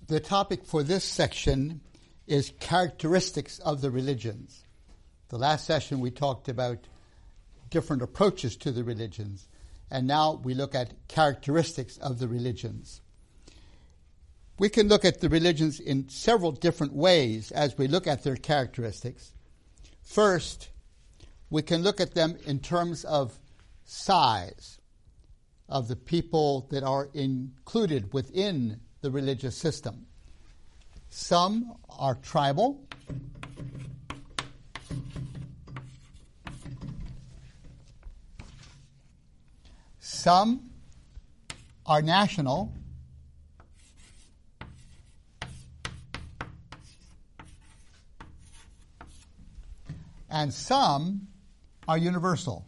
The topic for this section is characteristics of the religions. The last session we talked about different approaches to the religions, and now we look at characteristics of the religions. We can look at the religions in several different ways as we look at their characteristics. First, we can look at them in terms of size of the people that are included within the religious system. Some are tribal. Some are national. And some are universal.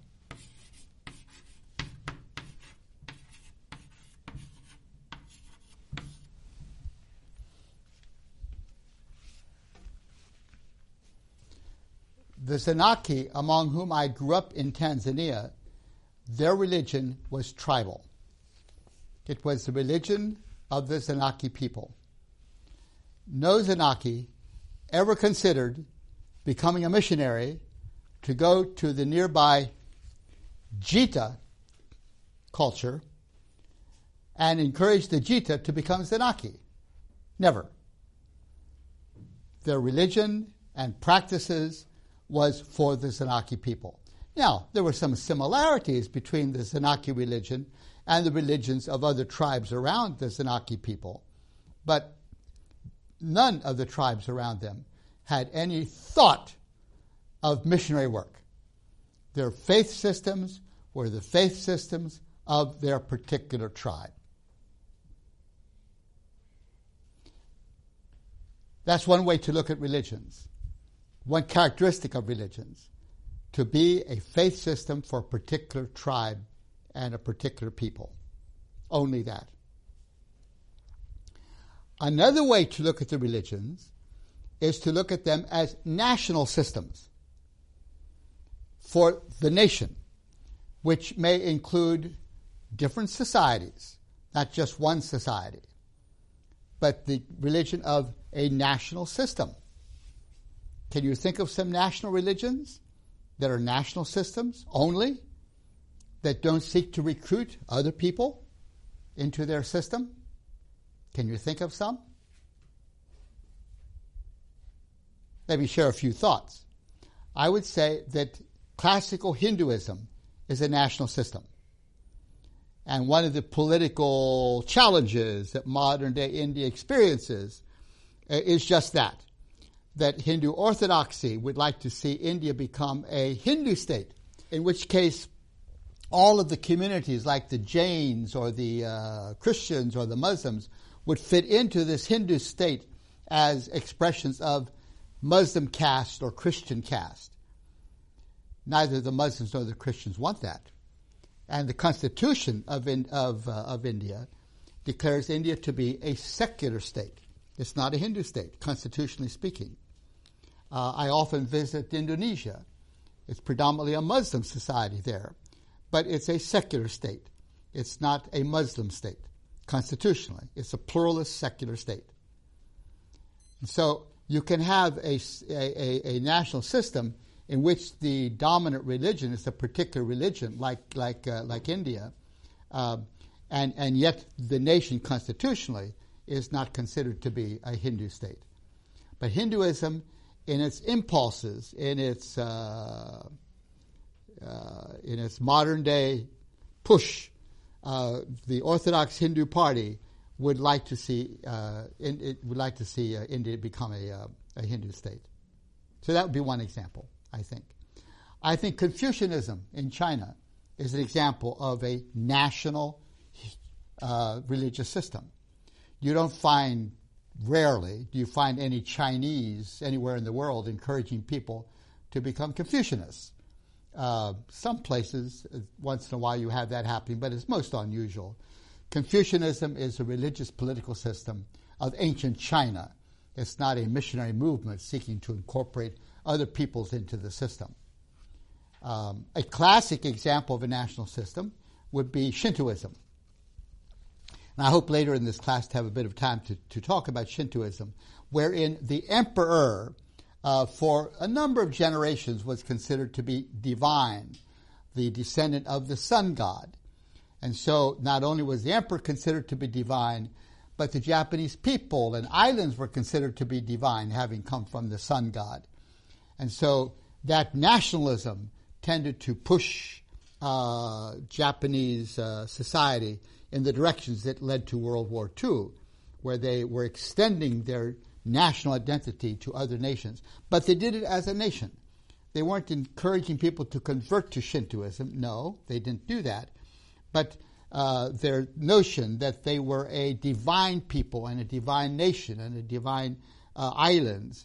The Zanaki, among whom I grew up in Tanzania, their religion was tribal. It was the religion of the Zanaki people. No Zanaki ever considered becoming a missionary to go to the nearby Jita culture and encourage the Jita to become Zanaki. Never. Their religion and practices was for the Zanaki people. Now, there were some similarities between the Zanaki religion and the religions of other tribes around the Zanaki people, but none of the tribes around them had any thought of missionary work. Their faith systems were the faith systems of their particular tribe. That's one way to look at religions. One characteristic of religions, to be a faith system for a particular tribe and a particular people. Only that. Another way to look at the religions is to look at them as national systems for the nation, which may include different societies, not just one society, but the religion of a national system. Can you think of some national religions that are national systems only, that don't seek to recruit other people into their system? Can you think of some? Let me share a few thoughts. I would say that classical Hinduism is a national system. And one of the political challenges that modern-day India experiences is just that Hindu orthodoxy would like to see India become a Hindu state, in which case all of the communities like the Jains or the Christians or the Muslims would fit into this Hindu state as expressions of Muslim caste or Christian caste. Neither the Muslims nor the Christians want that. And the Constitution of India declares India to be a secular state. It's not a Hindu state, constitutionally speaking. I often visit Indonesia. It's predominantly a Muslim society there, but it's a secular state. It's not a Muslim state, constitutionally. It's a pluralist secular state. And so you can have a national system in which the dominant religion is a particular religion, like India, and yet the nation constitutionally is not considered to be a Hindu state. But Hinduism, in its impulses, in its modern day push, the Orthodox Hindu Party would like to see India become a Hindu state. So that would be one example, I think. I think Confucianism in China is an example of a national religious system. You don't find, rarely, do you find any Chinese anywhere in the world encouraging people to become Confucianists. Some places, once in a while, you have that happening, but it's most unusual. Confucianism is a religious political system of ancient China. It's not a missionary movement seeking to incorporate other peoples into the system. A classic example of a national system would be Shintoism. and I hope later in this class to have a bit of time to talk about Shintoism, wherein the emperor for a number of generations was considered to be divine, the descendant of the sun god. And so not only was the emperor considered to be divine, but the Japanese people and islands were considered to be divine, having come from the sun god. And so that nationalism tended to push Japanese society in the directions that led to World War II, where they were extending their national identity to other nations. But they did it as a nation. They weren't encouraging people to convert to Shintoism. No, they didn't do that. But their notion that they were a divine people and a divine nation and a divine islands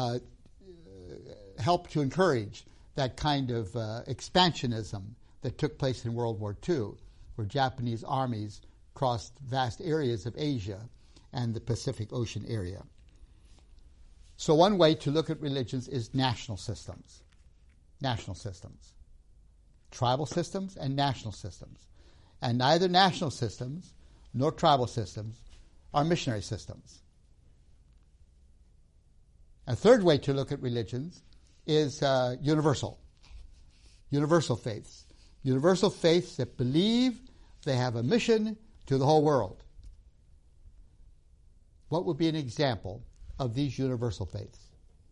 helped to encourage that kind of expansionism that took place in World War II, where Japanese armies crossed vast areas of Asia and the Pacific Ocean area. So one way to look at religions is national systems. National systems. Tribal systems and national systems. And neither national systems nor tribal systems are missionary systems. A third way to look at religions is universal. Universal faiths. Universal faiths that believe they have a mission to the whole world. What would be an example of these universal faiths?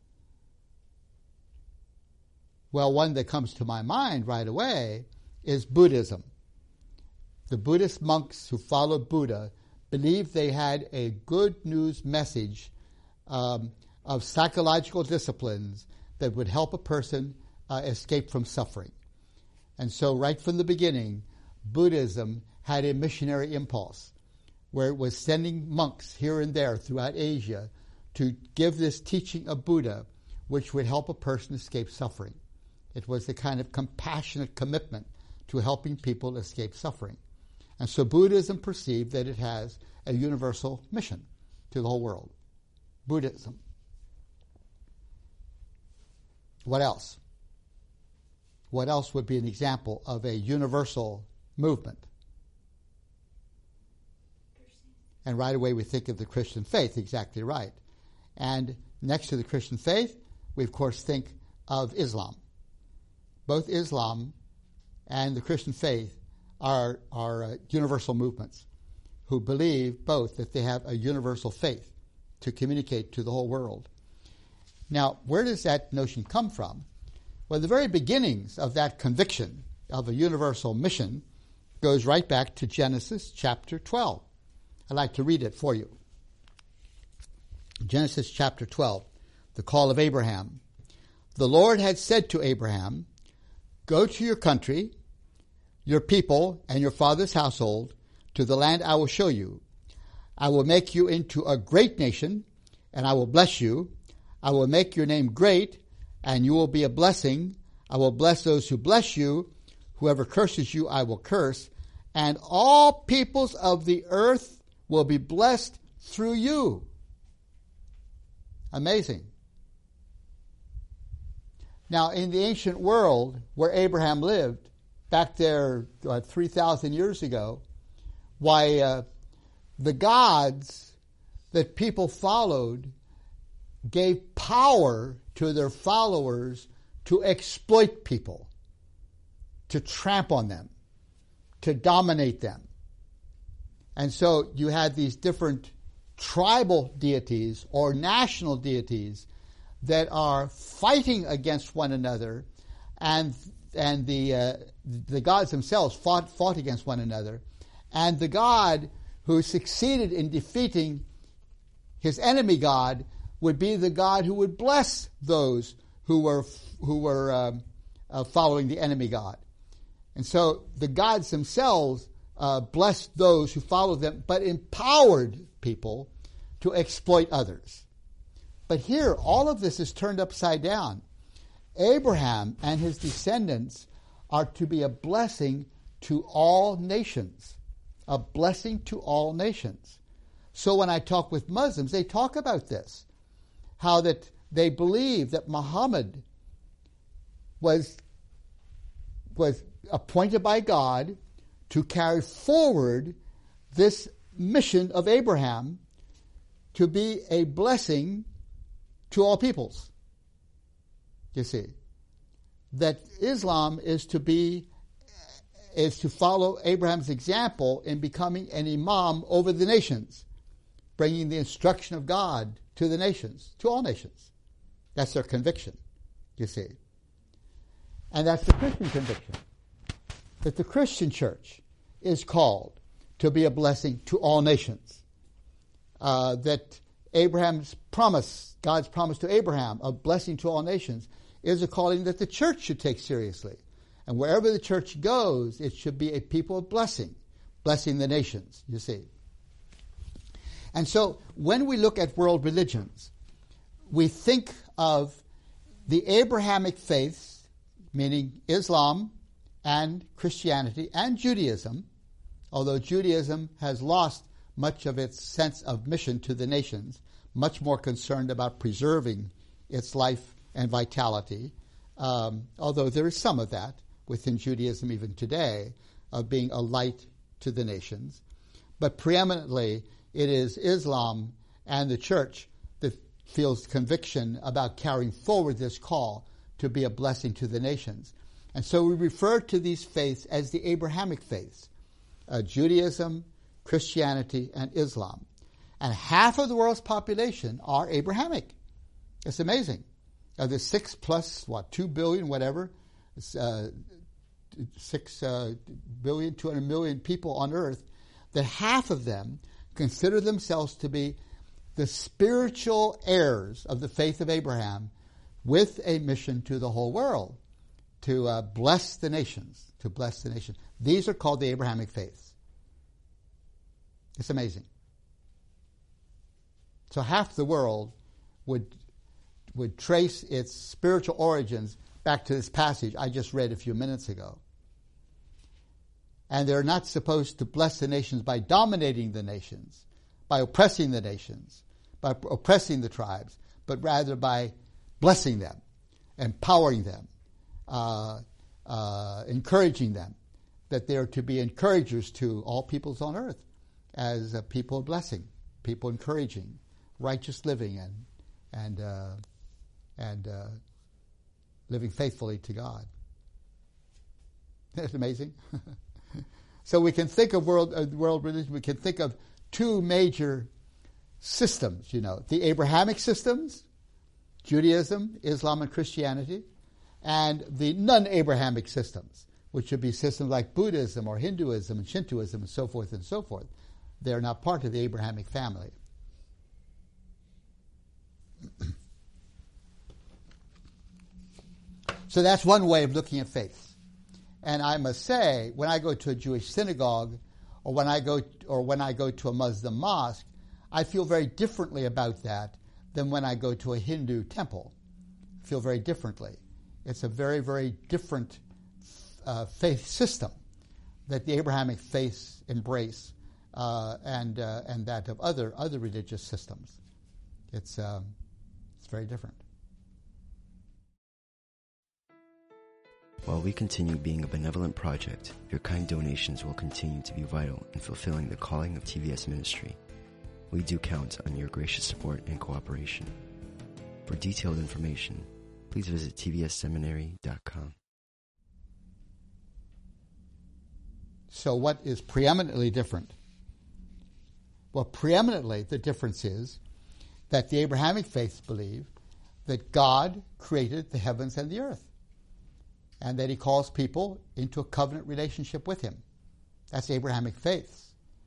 Well, one that comes to my mind right away is Buddhism. The Buddhist monks who followed Buddha believed they had a good news message of psychological disciplines that would help a person escape from suffering. And so right from the beginning, Buddhism had a missionary impulse where it was sending monks here and there throughout Asia to give this teaching of Buddha, which would help a person escape suffering. It was the kind of compassionate commitment to helping people escape suffering. And so Buddhism perceived that it has a universal mission to the whole world. Buddhism. What else? What else would be an example of a universal movement? And right away we think of the Christian faith, exactly right. And next to the Christian faith, we of course think of Islam. Both Islam and the Christian faith are universal movements who believe both that they have a universal faith to communicate to the whole world. Now, where does that notion come from? Well, the very beginnings of that conviction of a universal mission goes right back to Genesis chapter 12. I'd like to read it for you. Genesis chapter 12, the call of Abraham. The Lord had said to Abraham, "Go to your country, your people, and your father's household, to the land I will show you. I will make you into a great nation, and I will bless you. I will make your name great, and you will be a blessing. I will bless those who bless you. Whoever curses you, I will curse. And all peoples of the earth will be blessed through you." Amazing. Now, in the ancient world where Abraham lived, back there 3,000 years ago, the gods that people followed gave power to their followers to exploit people, to tramp on them, to dominate them. And so you had these different tribal deities or national deities that are fighting against one another, and the gods themselves fought against one another, and the god who succeeded in defeating his enemy god would be the god who would bless those who were following the enemy god. And so the gods themselves blessed those who followed them, but empowered people to exploit others. But here, all of this is turned upside down. Abraham and his descendants are to be a blessing to all nations. A blessing to all nations. So when I talk with Muslims, they talk about this. How that they believe that Muhammad was appointed by God to carry forward this mission of Abraham to be a blessing to all peoples. You see, that Islam is to follow Abraham's example in becoming an imam over the nations, bringing the instruction of God to the nations, to all nations. That's their conviction, you see. And that's the Christian conviction, that the Christian church is called to be a blessing to all nations. That Abraham's promise, God's promise to Abraham of blessing to all nations, is a calling that the church should take seriously. And wherever the church goes, it should be a people of blessing, blessing the nations, you see. And so when we look at world religions, we think of the Abrahamic faiths, meaning Islam and Christianity and Judaism, although Judaism has lost much of its sense of mission to the nations, much more concerned about preserving its life and vitality, although there is some of that within Judaism even today, of being a light to the nations. But preeminently, it is Islam and the church that feels conviction about carrying forward this call to be a blessing to the nations. And so we refer to these faiths as the Abrahamic faiths, Judaism, Christianity, and Islam. And half of the world's population are Abrahamic. It's amazing. The 6 plus, 2 billion, whatever, 6 billion, 200 million people on earth, that half of them consider themselves to be the spiritual heirs of the faith of Abraham, with a mission to the whole world, to bless the nations, to bless the nation. These are called the Abrahamic faiths. It's amazing. So half the world would trace its spiritual origins back to this passage I just read a few minutes ago. And they're not supposed to bless the nations by dominating the nations, by oppressing the nations, by oppressing the tribes, but rather by blessing them, empowering them, encouraging them, that they are to be encouragers to all peoples on earth, as a people of blessing, people encouraging righteous living and living faithfully to God. Isn't that amazing? So we can think of world religion. We can think of two major systems. The Abrahamic systems, Judaism, Islam, and Christianity, and the non-Abrahamic systems, which would be systems like Buddhism or Hinduism and Shintoism and so forth and so forth. They're not part of the Abrahamic family. So that's one way of looking at faith. And I must say, when I go to a Jewish synagogue or when I go to a Muslim mosque, I feel very differently about that than when I go to a Hindu temple. I feel very differently. It's a very, very different faith system that the Abrahamic faiths embrace, and that of other religious systems. It's very different. While we continue being a benevolent project, your kind donations will continue to be vital in fulfilling the calling of TVS Ministry. We do count on your gracious support and cooperation. For detailed information, please visit tvsseminary.com. So what is preeminently different? Well, preeminently the difference is that the Abrahamic faiths believe that God created the heavens and the earth, and that he calls people into a covenant relationship with him. That's Abrahamic faiths,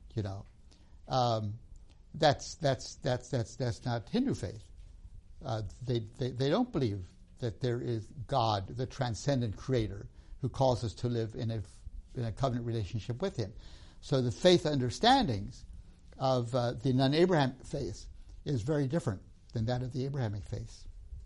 That's not Hindu faith. They don't believe that there is God, the transcendent creator, who calls us to live in a covenant relationship with him. So the faith understandings of the non-Abrahamic faith is very different than that of the Abrahamic faith.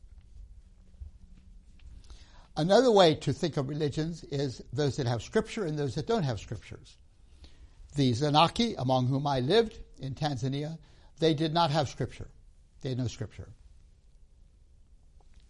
Another way to think of religions is those that have scripture and those that don't have scriptures. The Zanaki, among whom I lived in Tanzania, they did not have scripture. They had no scripture.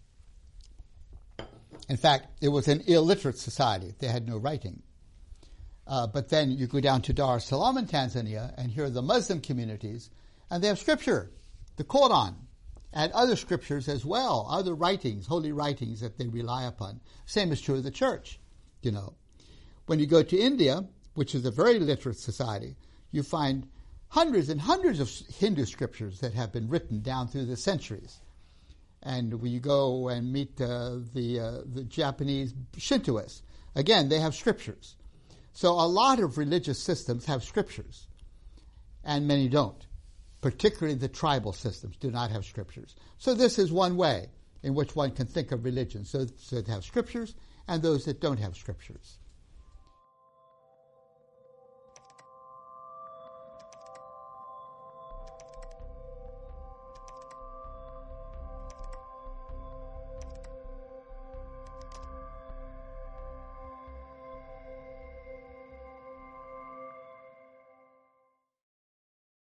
In fact, it was an illiterate society. They had no writing. But then you go down to Dar es Salaam in Tanzania, and here are the Muslim communities, and they have scripture, the Quran, and other scriptures as well, other writings, holy writings that they rely upon. Same is true of the church, you know. When you go to India, which is a very literate society, you find hundreds and hundreds of Hindu scriptures that have been written down through the centuries. And when you go and meet the Japanese Shintoists, again, they have scriptures. So a lot of religious systems have scriptures, and many don't. Particularly the tribal systems do not have scriptures. So this is one way in which one can think of religion. So they have scriptures and those that don't have scriptures.